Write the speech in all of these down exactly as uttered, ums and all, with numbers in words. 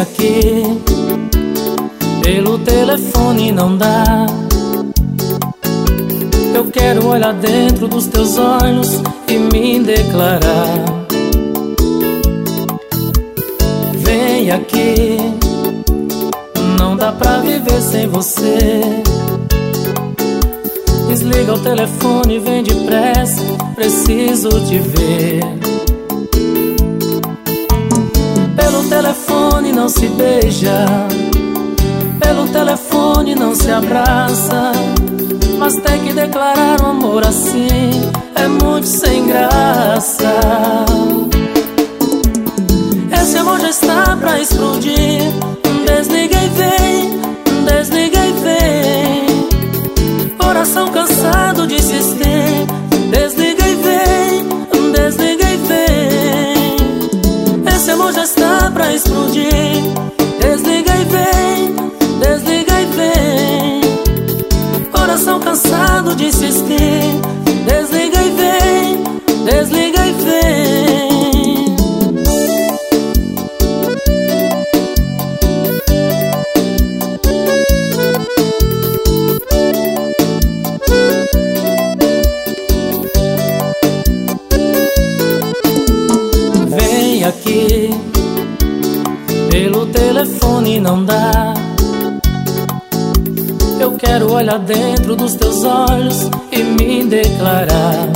aqui, pelo telefone não dá. Eu quero olhar dentro dos teus olhos e me declarar. Vem aqui, não dá pra viver sem você. Desliga o telefone, vem depressa, preciso te ver. Pelo telefone não se beija, pelo telefone não se abraça, mas tem que declarar um amor assim é muito sem graça. Esse amor já está pra explodir. Desliga e vem, desliga e vem. Coração cansado de insistir. Desliga e vem, desliga e vem. Esse amor já está pra explodir. Desliga e vem, desliga e vem. Coração cansado de insistir. Desliga e vem, desliga e vem. Vem aqui, pelo telefone não dá. Eu quero olhar dentro dos teus olhos e me declarar.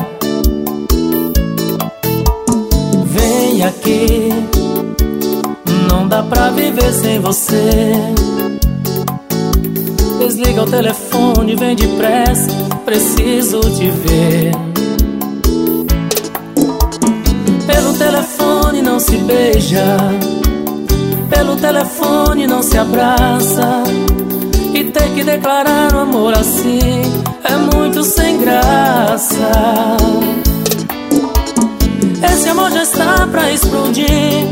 Vem aqui, não dá pra viver sem você. Desliga o telefone, vem depressa, preciso te ver. Pelo telefone não se beija, pelo telefone não se abraça, e ter que declarar um amor assim é muito sem graça. Esse amor já está pra explodir.